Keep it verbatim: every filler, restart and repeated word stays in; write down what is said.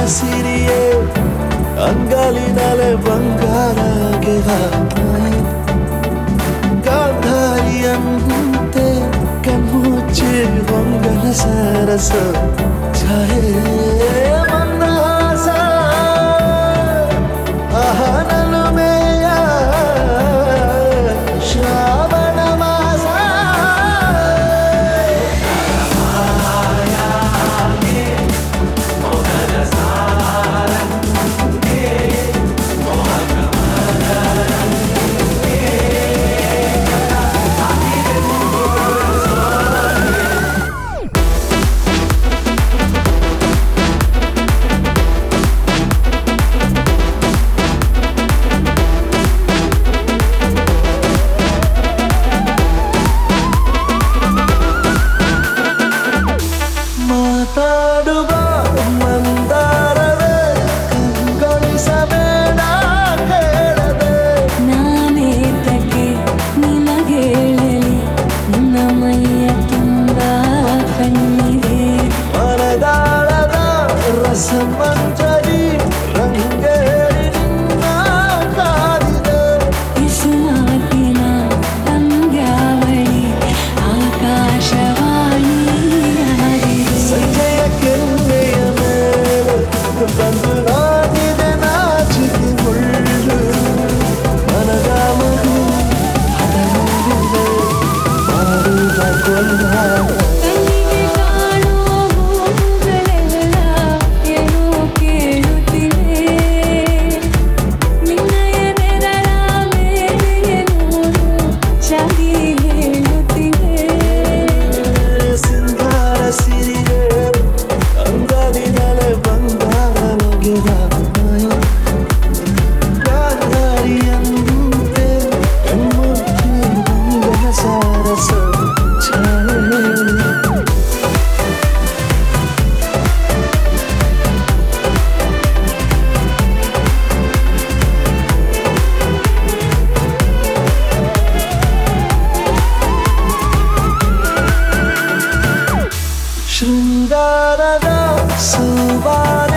ಸಿರಿಯೇ ಅಂಗಾಲಿನಲೆ ಬಂಗಾರಗೆಗ ಗಾಂಧಾರಿಯಂತೆ ಕಣ್ಮುಚ್ಚಿ ಹೊಂಗನ ಸರಸ ಛಾಯೆ ಮಂದಹಾಸ ಆಹನಲುಮೆಯ ಶ್ರಾವಣ ಮಾಸ ಮಾತಾಡುವ ಮಂದಾರವೇ ಕಂಗೊಳಿಸಬೇಡ ಹೇಳದೆ ನಾನೇತಕ್ಕೆ ನಿನಗೇಳಲಿ ನಿನ್ನ ಮೈಯ ತುಂಬ ಕಣ್ಣಿದೆ ಮನದಾಳದ ರಸಮಂಜರಿ ರಂಗೇರಿ ನಿನ್ನ ಕಾದಿದೆ ಬಿಸಿಮಾತಿನ ಪಂದ್ಯಾವಳಿ ಆಕಾಶವಾಣಿಯಾಗಿದೆ ಸಂಜೆಯ ಕೆನ್ನೆಯ ಮೇಲೆ ಬಂದು ನಾಗಿದೆ ನಾಚಿಕೆ ಮುಳ್ಳು ಮನದ ಮಗು ಹಠವಿದೆ ಮಾಡುವ ಕೊಲ್ಲ ಕಣ್ಣಿಗೆ ಕಾಣುವ ಹೂವುಗಳೆಲ್ಲ ಏನೋ ಕೇಳುತ್ತಿವೆ ನಿನ್ನಯ ನೆರಳ ಮೇಲೆ ಏನೂರು ಚಾಡಿ ಹೇಳುತ್ತಿವೆ ಸಿಂಗಾರ ಸಿರಿಯೇ ಅಂಗಡಿನಲೆ ಬಂಗಾರಗೆಗ ಗಾಂಧಾರಿಯಂತೆ ಕಣ್ಮುಚ್ಚಿ ಹೊಂಗನ ಸರಸ ಛಾಯೆ ಶೃಂಗಾರದ ಸುವಾರ